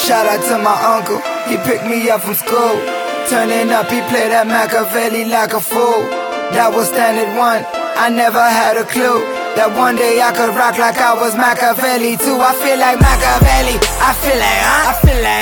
Shout out to my uncle, he picked me up from school. Turning up, he played that Machiavelli like a fool. That was standard one, I never had a clue that one day I could rock like I was Machiavelli too. I feel like Machiavelli, I feel like, I feel like,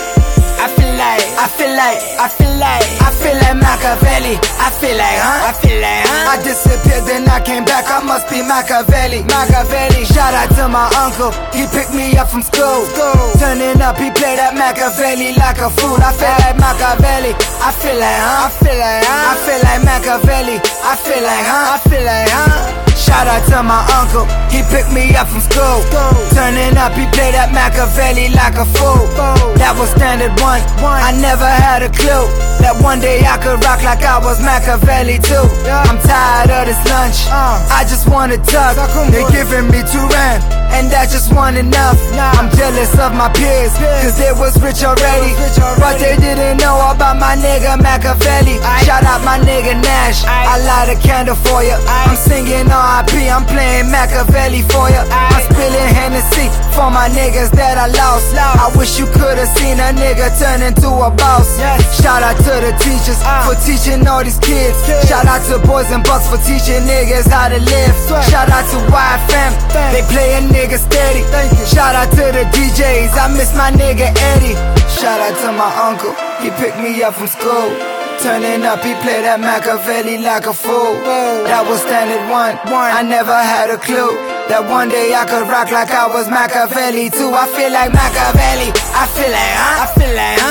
I feel like, I feel like, I feel like, I feel like Machiavelli, I feel like, I feel like, I disappeared, then I came back, I must be Machiavelli, Machiavelli. Shout out to my uncle, he picked me up from school. Turning up, he played that Machiavelli like a fool. I feel like Machiavelli, I feel like, I feel like, I feel like Machiavelli, I feel like, I feel like, Shout out to my uncle, he picked me up from school. Turning up, he played that Machiavelli like a fool. That was standard one, I never had a clue that one day I could rock like I was Machiavelli too. I'm tired of this lunch, I just wanna tuck. They giving me 2 rand, and that just wasn't enough. I'm jealous of my peers, cause they was rich already, but they didn't know about my nigga Machiavelli. Shout out my nigga Nash, I light a candle for ya. I'm singing R.I.P., I'm playing Machiavelli for ya. I'm spilling Hennessy for my niggas that I lost. I wish you could've seen a nigga turn into a boss. Shout out to the teachers for teaching all these kids. Shout out to Boys and Bucks for teaching niggas how to live. Shout out to YFM, they play a nigga steady. Shout out to the DJs, I miss my nigga Eddie. Shout out to my uncle, he picked me up from school. Turning up, he played that Machiavelli like a fool. That was standard one, I never had a clue that one day I could rock like I was Machiavelli too. I feel like Machiavelli, I feel like, I feel like,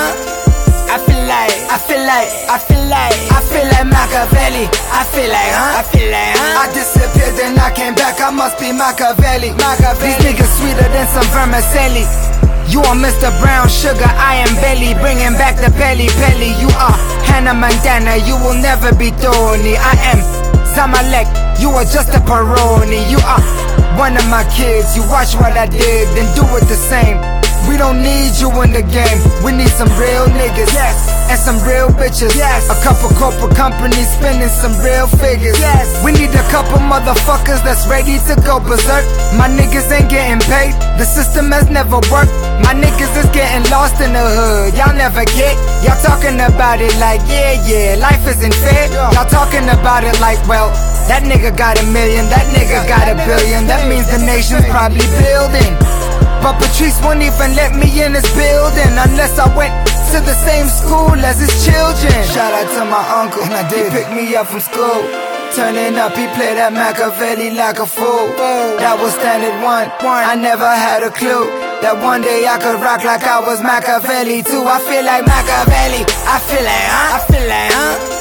I feel like, I feel like, I feel like, I feel like Machiavelli, I feel like, I feel like, I disappeared, then I came back, I must be Machiavelli, Machiavelli. These niggas sweeter than some vermicelli. You are Mr. Brown Sugar, I am Belly, bringing back the Pelly. You are Hannah Montana, you will never be Tony. I am Zamalek, you are just a Peroni. You are one of my kids, you watch what I did, then do it the same. We don't need you in the game, we need some real niggas, and some real bitches, a couple corporate companies spending some real figures. We need a couple motherfuckers that's ready to go berserk. My niggas ain't getting paid, the system has never worked. My niggas is getting lost in the hood, y'all never get. Y'all talking about it like, yeah, life isn't fair. Y'all talking about it like, well, that nigga got $1 million, that nigga got $1 billion. That means the nation's probably building. But Patrice won't even let me in his building unless I went to the same school as his children. Shout out to my uncle, he picked me up from school. Turning up, he played that Machiavelli like a fool. That was standard one, I never had a clue that one day I could rock like I was Machiavelli too. I feel like Machiavelli, I feel like, I feel like,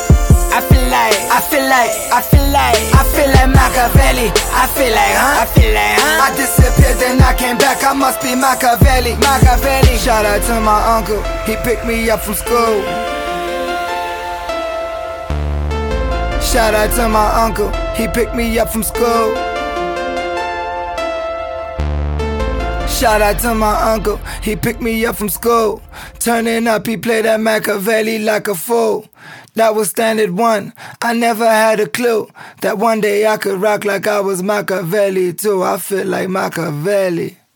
I feel like, I feel like, I feel like, I feel like Machiavelli, I feel like, I feel like, I disappeared, then I came back, I must be Machiavelli, Machiavelli. Shout out to my uncle, he picked me up from school. Shout out to my uncle, he picked me up from school. Shout out to my uncle, he picked me up from school. Turning up, he played that Machiavelli like a fool. That was standard one, I never had a clue that one day I could rock like I was Machiavelli too. I feel like Machiavelli.